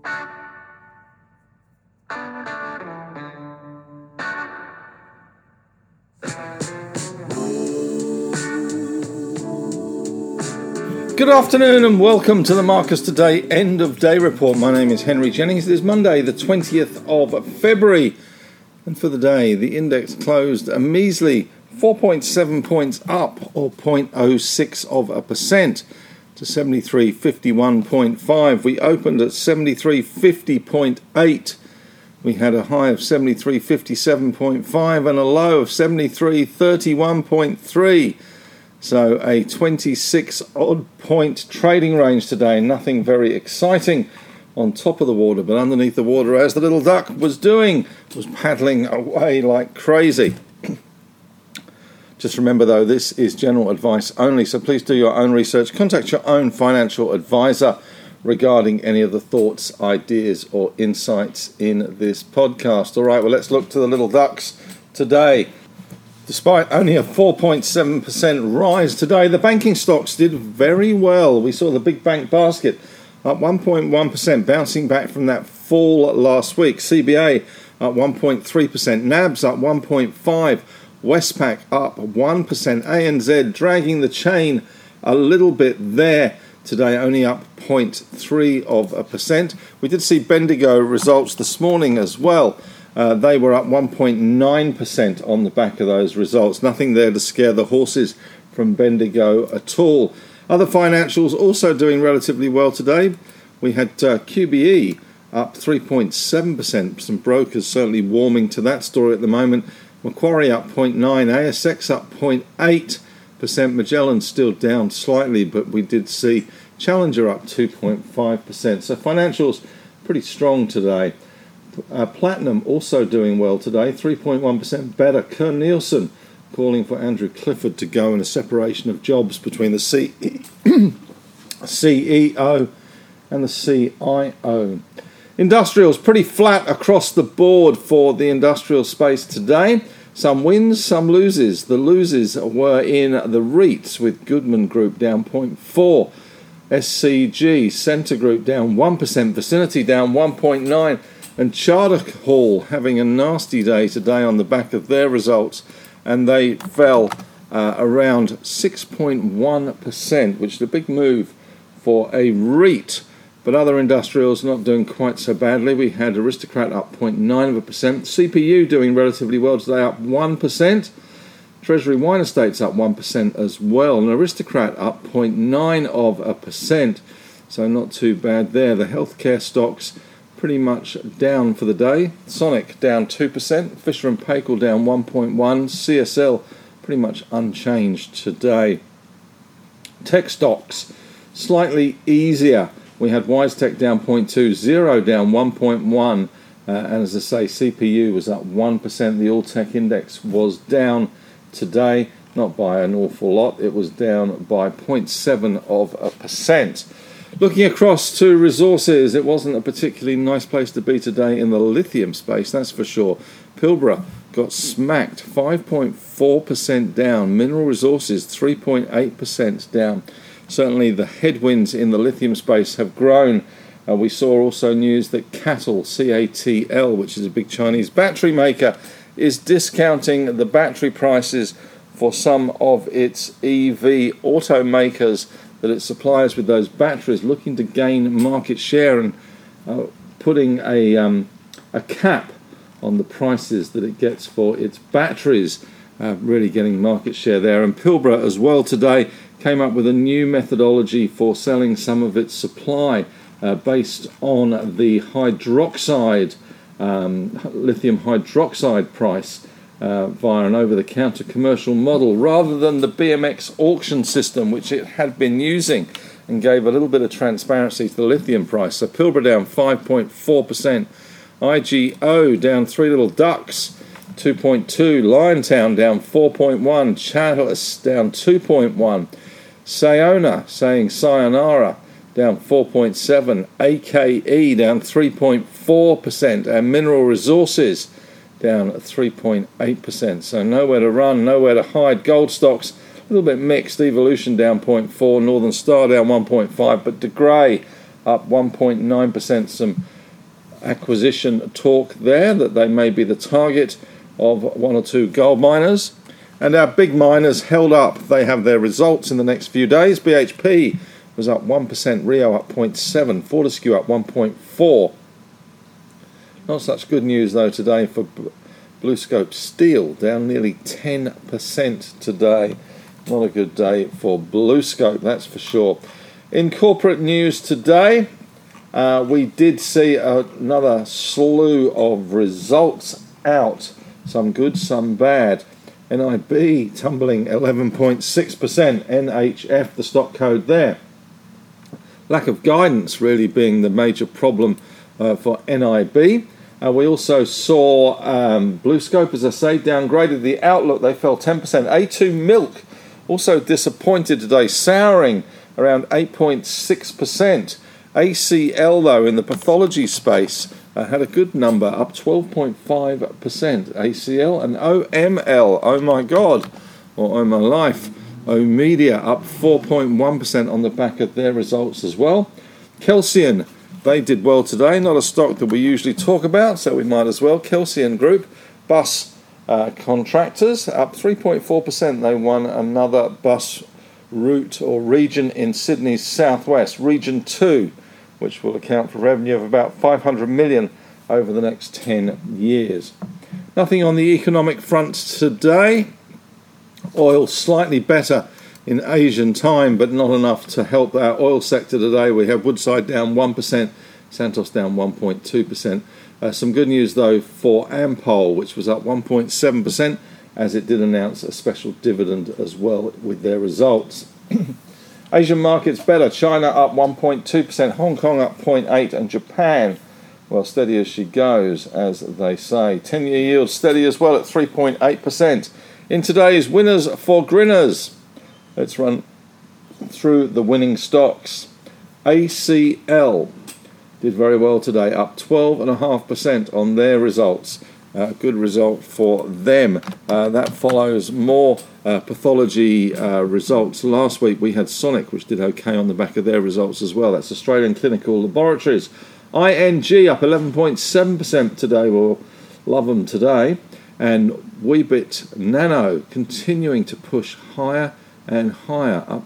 Good afternoon and welcome to the Marcus Today End of Day Report. My name is Henry Jennings. It is Monday the 20th of February, and for the day the index closed a measly 4.7 points up, or 0.06%, to 7351.5. We opened at 7350.8. We had a high of 7357.5 and a low of 7331.3. So a 26-odd point trading range today. Nothing very exciting on top of the water, but underneath the water, as the little duck was doing, was paddling away like crazy. Just remember, though, this is general advice only, so please do your own research. Contact your own financial advisor regarding any of the thoughts, ideas, or insights in this podcast. All right, well, let's look to the little ducks today. Despite only a 4.7% rise today, the banking stocks did very well. We saw the big bank basket up 1.1%, bouncing back from that fall last week. CBA up 1.3%, NABS up 1.5%, Westpac up 1%, ANZ dragging the chain a little bit there today, only up 0.3%. We did see Bendigo results this morning as well. They were up 1.9% on the back of those results. Nothing there to scare the horses from Bendigo at all. Other financials also doing relatively well today. We had QBE up 3.7%. Some brokers certainly warming to that story at the moment. Macquarie up 0.9%, ASX up 0.8%. Magellan still down slightly, but we did see Challenger up 2.5%. So financials pretty strong today. Platinum also doing well today, 3.1% better. Kern Nielsen calling for Andrew Clifford to go in a separation of jobs between the CEO and the CIO. Industrials pretty flat across the board for the industrial space today. Some wins, some loses. The losers were in the REITs, with Goodman Group down 0.4%. SCG, Centre Group down 1%, Vicinity down 1.9%. And Charter Hall having a nasty day today on the back of their results, and they fell around 6.1%, which is a big move for a REIT. But other industrials not doing quite so badly. We had Aristocrat up 0.9%, CPU doing relatively well today, up 1%. Treasury Wine Estates up 1% as well, and Aristocrat up 0.9%. So not too bad there. The healthcare stocks pretty much down for the day. Sonic down 2%, Fisher & Paykel down 1.1%, CSL pretty much unchanged today. Tech stocks slightly easier. We had WiseTech down 0.2%, Xero down 1.1%, and as I say, CPU was up 1%. The All Tech Index was down today, not by an awful lot. It was down by 0.7%. Looking across to resources, it wasn't a particularly nice place to be today in the lithium space, that's for sure. Pilbara got smacked, 5.4% down. Mineral Resources, 3.8% down. Certainly the headwinds in the lithium space have grown. We saw also news that CATL, which is a big Chinese battery maker, is discounting the battery prices for some of its EV automakers that it supplies with those batteries, looking to gain market share and putting a cap on the prices that it gets for its batteries, really getting market share there. And Pilbara as well today came up with a new methodology for selling some of its supply based on the hydroxide, lithium hydroxide price via an over-the-counter commercial model, rather than the BMX auction system which it had been using, and gave a little bit of transparency to the lithium price. So Pilbara down 5.4%, IGO down three little ducks, 2.2%, Liontown down 4.1%, Chalice down 2.1%, Sayona saying sayonara down 4.7%, AKE down 3.4%, and Mineral Resources down 3.8%. So nowhere to run, nowhere to hide. Gold stocks a little bit mixed. Evolution down 0.4%, Northern Star down 1.5%, but De Grey up 1.9%. Some acquisition talk there that they may be the target of one or two gold miners. And our big miners held up. They have their results in the next few days. BHP was up 1%, Rio up 0.7%, Fortescue up 1.4%. Not such good news though today for BlueScope Steel, down nearly 10% today. Not a good day for BlueScope, that's for sure. In corporate news today, we did see another slew of results out. Some good, some bad. NIB tumbling 11.6%, NHF, the stock code there. Lack of guidance really being the major problem for NIB. We also saw BlueScope, as I say, downgraded the outlook. They fell 10%. A2 Milk also disappointed today, souring around 8.6%. ACL, though, in the pathology space, had a good number, up 12.5%. ACL and OML, oh my God, or oh my life. Omedia up 4.1% on the back of their results as well. Kelsian, they did well today, not a stock that we usually talk about, so we might as well. Kelsian Group, bus contractors, up 3.4%. They won another bus route or region in Sydney's southwest, Region 2, which will account for revenue of about 500 million over the next 10 years. Nothing on the economic front today. Oil slightly better in Asian time, but not enough to help our oil sector today. We have Woodside down 1%, Santos down 1.2%. Some good news, though, for Ampol, which was up 1.7%, as it did announce a special dividend as well with their results. Asian markets better. China up 1.2%, Hong Kong up 0.8%, and Japan, well, steady as she goes, as they say. 10-year yield steady as well at 3.8%. In today's Winners for Grinners, let's run through the winning stocks. ACL did very well today, up 12.5% on their results. Good result for them. That follows more pathology results. Last week we had Sonic, which did okay on the back of their results as well. That's Australian Clinical Laboratories. ING up 11.7% today. We'll love them today. And Weebit Nano continuing to push higher and higher, up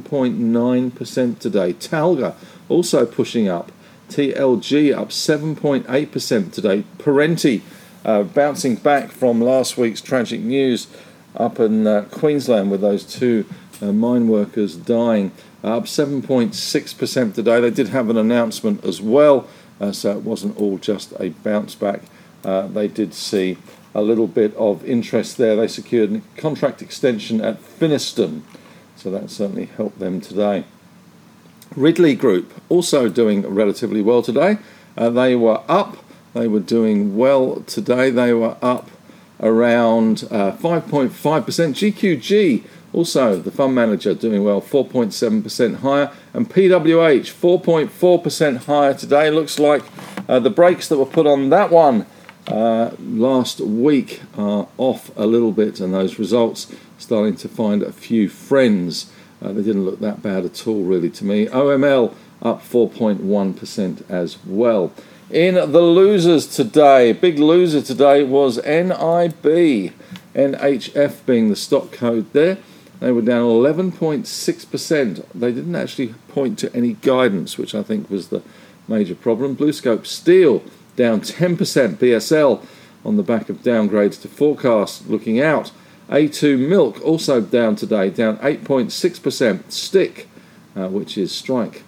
7.9% today. Talga also pushing up. TLG up 7.8% today. Parenti bouncing back from last week's tragic news up in Queensland with those two mine workers dying, up 7.6% today. They did have an announcement as well, so it wasn't all just a bounce back. They did see a little bit of interest there. They secured a contract extension at Finiston, so that certainly helped them today. Ridley Group also doing relatively well today. They were up. They were doing well today. They were up around 5.5%. GQG, also the fund manager, doing well, 4.7% higher. And PWH, 4.4% higher today. Looks like the brakes that were put on that one last week are off a little bit, and those results starting to find a few friends. They didn't look that bad at all, really, to me. OML up 4.1% as well. In the losers today, big loser today was NIB, NHF being the stock code there. They were down 11.6%. They didn't actually point to any guidance, which I think was the major problem. BlueScope Steel down 10%. BSL on the back of downgrades to forecast looking out. A2 Milk also down today, down 8.6%. Stick, which is Strike,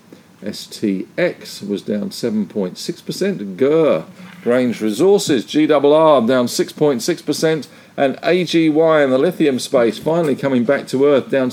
STX, was down 7.6%. GER, Grange Resources, GRR, down 6.6%. And AGY in the lithium space finally coming back to earth, down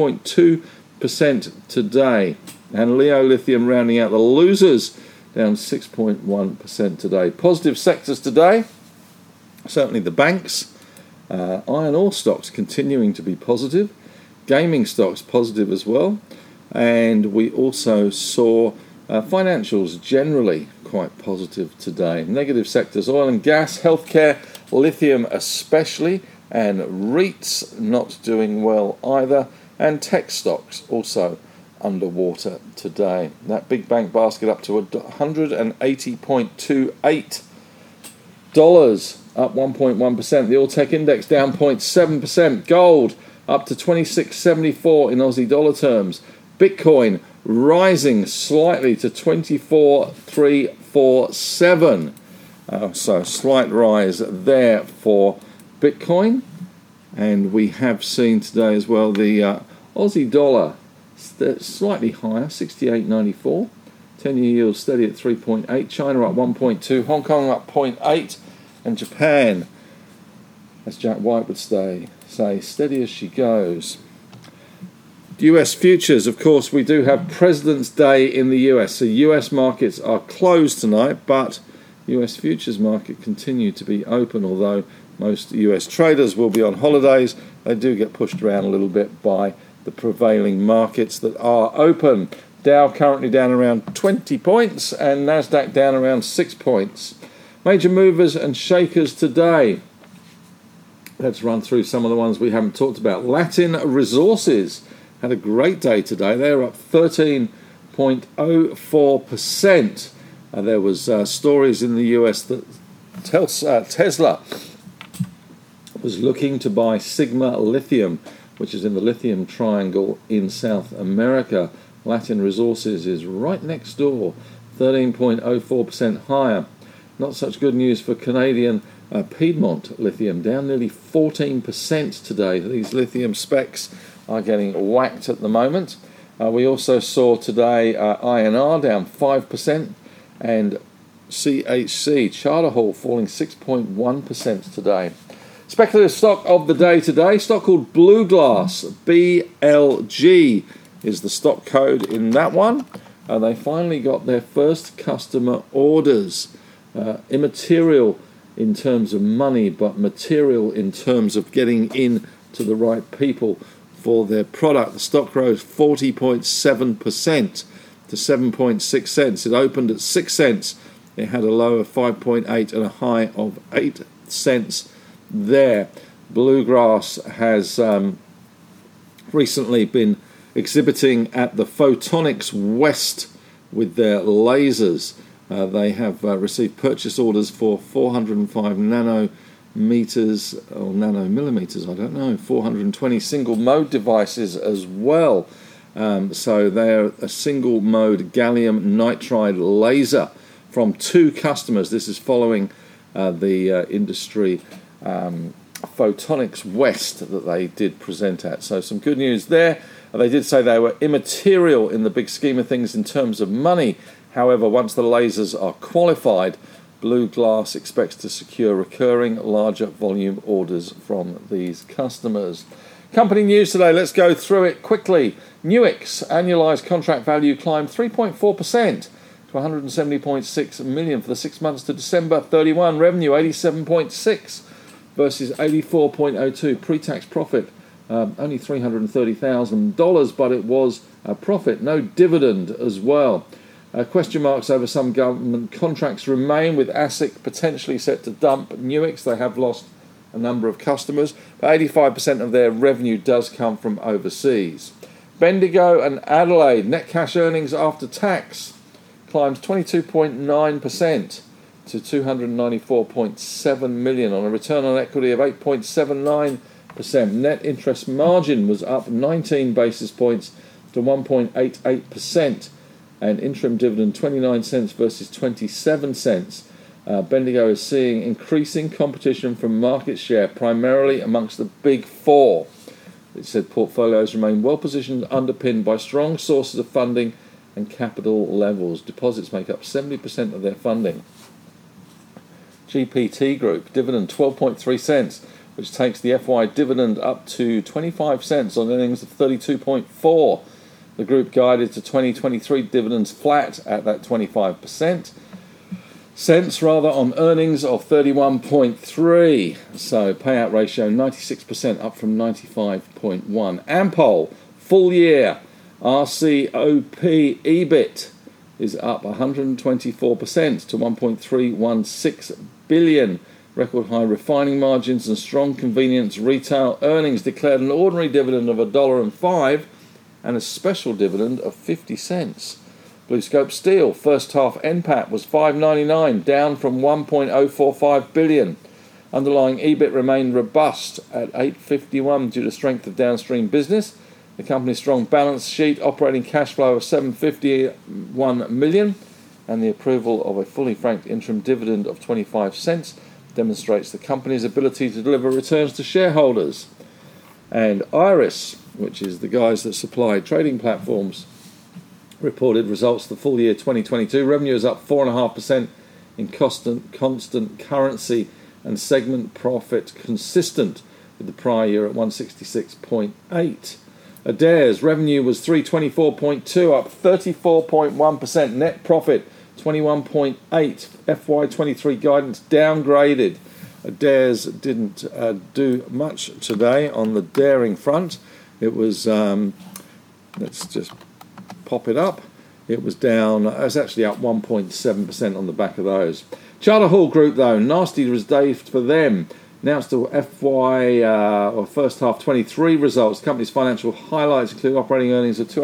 6.2% today. And Leo Lithium rounding out the losers, down 6.1% today. Positive sectors today, certainly the banks. Iron ore stocks continuing to be positive. Gaming stocks positive as well. And we also saw financials generally quite positive today. Negative sectors, oil and gas, healthcare, lithium especially, and REITs not doing well either. And tech stocks also underwater today. That big bank basket up to $180.28, up 1.1%. The All Tech Index down 0.7%. Gold up to 26.74 in Aussie dollar terms. Bitcoin rising slightly to 24,347. So slight rise there for Bitcoin. And we have seen today as well the Aussie dollar slightly higher, 68.94. 10-year yield steady at 3.8. China up 1.2. Hong Kong up 0.8. And Japan, as Jack White would say, steady as she goes. US futures, of course, we do have President's Day in the US. So US markets are closed tonight, but US futures market continue to be open, although most US traders will be on holidays. They do get pushed around a little bit by the prevailing markets that are open. Dow currently down around 20 points and Nasdaq down around 6 points. Major movers and shakers today. Let's run through some of the ones we haven't talked about. Latin Resources had a great day today. They're up 13.04%. There was stories in the US that Tesla was looking to buy Sigma Lithium, which is in the lithium triangle in South America. Latin Resources is right next door, 13.04% higher. Not such good news for Canadian Piedmont Lithium, down nearly 14% today. These lithium specs are getting whacked at the moment. We also saw today INR down 5% and CHC, Charter Hall, falling 6.1% today. Speculative stock of the day today, stock called Blue Glass, BLG is the stock code in that one. They finally got their first customer orders. Immaterial in terms of money, but material in terms of getting in to the right people for their product. The stock rose 40.7% to 7.6 cents. It opened at 6 cents. It had a low of 5.8 and a high of 8 cents there. Bluegrass has recently been exhibiting at the Photonics West with their lasers. They have received purchase orders for 405 nanometers or nanomillimeters, I don't know, 420 single mode devices as well. So they're a single mode gallium nitride laser from 2 customers. This is following the industry Photonics West that they did present at. So some good news there. They did say they were immaterial in the big scheme of things in terms of money. However, once the lasers are qualified, Blue Glass expects to secure recurring larger volume orders from these customers. Company news today, let's go through it quickly. Nuix annualized contract value climbed 3.4% to 170.6 million for the 6 months to December 31. Revenue 87.6 versus 84.02. Pre-tax profit only $330,000, but it was a profit. No dividend as well. Question marks over some government contracts remain, with ASIC potentially set to dump Nuix. They have lost a number of customers, but 85% of their revenue does come from overseas. Bendigo and Adelaide, net cash earnings after tax climbed 22.9% to 294.7 million on a return on equity of 8.79%. Net interest margin was up 19 basis points to 1.88%. And interim dividend 29 cents versus 27 cents. Bendigo is seeing increasing competition from market share, primarily amongst the big 4. It said portfolios remain well positioned, underpinned by strong sources of funding and capital levels. Deposits make up 70% of their funding. GPT Group, dividend 12.3 cents, which takes the FY dividend up to 25 cents on earnings of 32.4. The group guided to 2023 dividends flat at that 25%. Cents rather on earnings of 31.3. So payout ratio 96% up from 95.1. Ampol, full year RCOP EBIT is up 124% to 1.316 billion. Record high refining margins and strong convenience retail earnings. Declared an ordinary dividend of $1.05. and a special dividend of 50 cents. BlueScope Steel first half NPAT was $5.99, down from $1.045 billion. Underlying EBIT remained robust at $851 due to strength of downstream business. The company's strong balance sheet, operating cash flow of $751 million, and the approval of a fully franked interim dividend of 25 cents demonstrates the company's ability to deliver returns to shareholders. And Iress, which is the guys that supply trading platforms, reported results for the full year 2022. Revenue is up 4.5% in constant currency, and segment profit consistent with the prior year at 166.8. Adairs revenue was 324.2, up 34.1%. Net profit 21.8. FY23 guidance downgraded. Adairs didn't do much today on the daring front. It was let's just pop it up. It was down. It was actually up 1.7% on the back of those. Charter Hall Group, though, nasty day for them. Announced the first half 23 results. The company's financial highlights include operating earnings of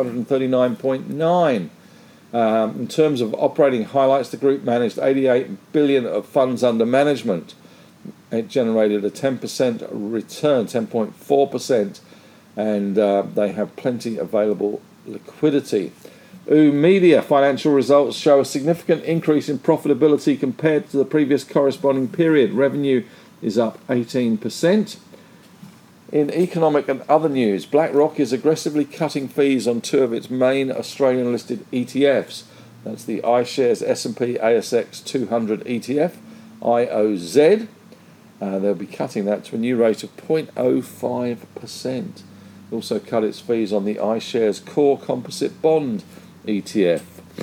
239.9. In terms of operating highlights, the group managed 88 billion of funds under management. It generated a 10% return, 10.4%, and they have plenty available liquidity. Media financial results show a significant increase in profitability compared to the previous corresponding period. Revenue is up 18%. In economic and other news, BlackRock is aggressively cutting fees on two of its main Australian-listed ETFs. That's the iShares S&P ASX 200 ETF, IOZ. They'll be cutting that to a new rate of 0.05%. Also cut its fees on the iShares Core Composite Bond ETF.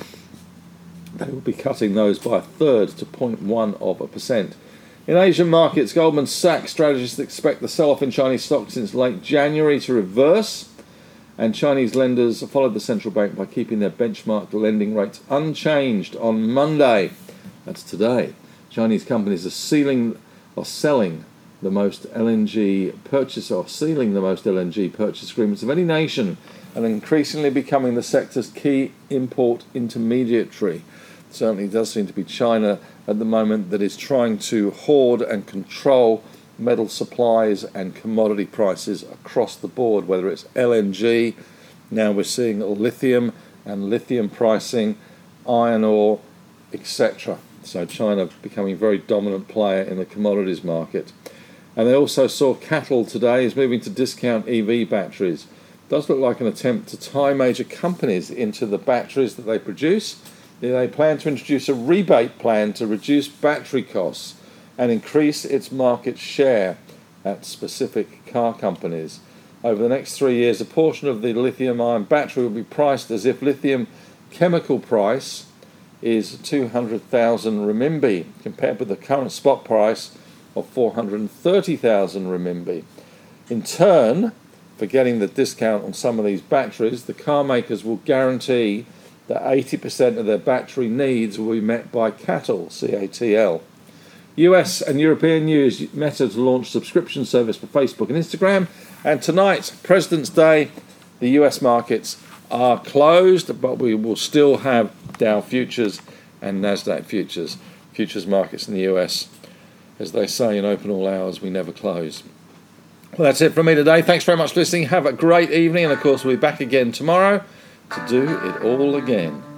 They will be cutting those by a third to 0.1%. In Asian markets, Goldman Sachs strategists expect the sell-off in Chinese stocks since late January to reverse, and Chinese lenders followed the central bank by keeping their benchmark lending rates unchanged on Monday. That's today. Chinese companies are selling the most LNG purchase agreements of any nation, and increasingly becoming the sector's key import intermediary. It certainly does seem to be China at the moment that is trying to hoard and control metal supplies and commodity prices across the board, whether it's LNG, now we're seeing lithium and lithium pricing, iron ore, etc. So China becoming a very dominant player in the commodities market. And they also saw CATL today is moving to discount EV batteries. Does look like an attempt to tie major companies into the batteries that they produce. They plan to introduce a rebate plan to reduce battery costs and increase its market share at specific car companies. Over the next 3 years, a portion of the lithium-ion battery will be priced as if lithium chemical price is 200,000 renminbi, compared with the current spot price of 430,000 renminbi. In turn, for getting the discount on some of these batteries, the car makers will guarantee that 80% of their battery needs will be met by CATL, C-A-T-L. US and European news, Meta to launch subscription service for Facebook and Instagram. And tonight, President's Day, the US markets are closed, but we will still have Dow futures and NASDAQ futures. Futures markets in the US, as they say in open all hours, we never close. Well, that's it from me today. Thanks very much for listening. Have a great evening. And, of course, we'll be back again tomorrow to do it all again.